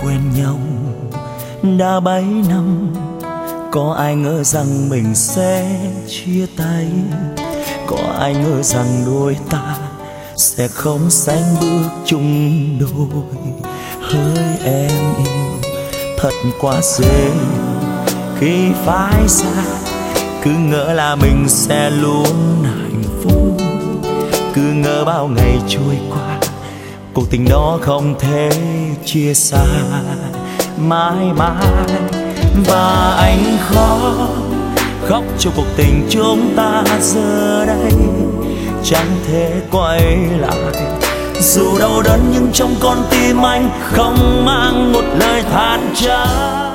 quen nhau đã 7 năm, có ai ngờ rằng mình sẽ chia tay, có ai ngờ rằng đôi ta sẽ không sánh bước chung đôi. Hỡi em yêu thật quá dễ khi phải xa, cứ ngỡ là mình sẽ luôn hạnh phúc, cứ ngỡ bao ngày trôi qua cuộc tình đó không thể chia xa mãi mãi. Và anh khóc cho cuộc tình chúng ta giờ đây chẳng thể quay lại. Dù đau đớn nhưng trong con tim anh không mang một lời than trách.